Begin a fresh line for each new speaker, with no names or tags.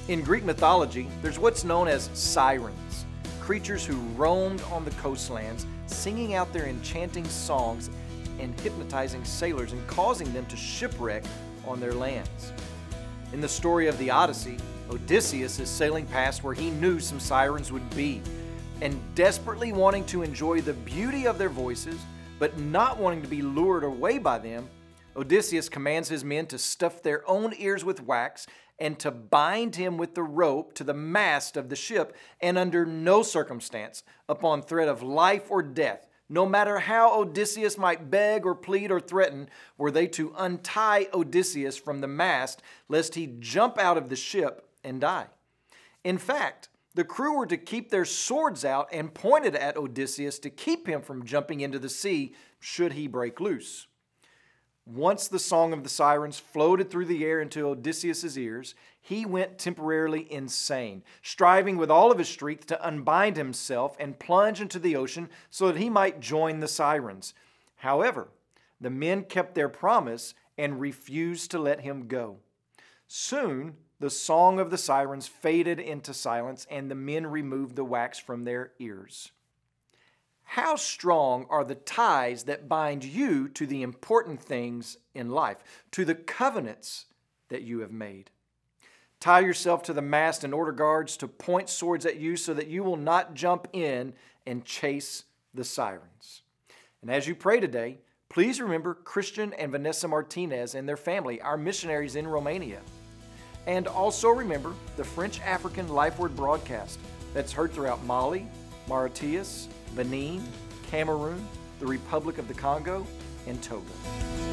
In Greek mythology, there's what's known as sirens, creatures who roamed on the coastlands, singing out their enchanting songs and hypnotizing sailors and causing them to shipwreck on their lands. In the story of the Odyssey, Odysseus is sailing past where he knew some sirens would be, and desperately wanting to enjoy the beauty of their voices, but not wanting to be lured away by them, Odysseus commands his men to stuff their own ears with wax and to bind him with the rope to the mast of the ship, and under no circumstance, upon threat of life or death, no matter how Odysseus might beg or plead or threaten, were they to untie Odysseus from the mast, lest he jump out of the ship and die. In fact, the crew were to keep their swords out and pointed at Odysseus to keep him from jumping into the sea should he break loose. Once the song of the sirens floated through the air into Odysseus' ears, he went temporarily insane, striving with all of his strength to unbind himself and plunge into the ocean so that he might join the sirens. However, the men kept their promise and refused to let him go. Soon, the song of the sirens faded into silence, and the men removed the wax from their ears. How strong are the ties that bind you to the important things in life, to the covenants that you have made? Tie yourself to the mast and order guards to point swords at you so that you will not jump in and chase the sirens. And as you pray today, please remember Christian and Vanessa Martinez and their family, our missionaries in Romania. And also remember the French African Life Word broadcast that's heard throughout Mali, Mauritius, Benin, Cameroon, the Republic of the Congo, and Togo.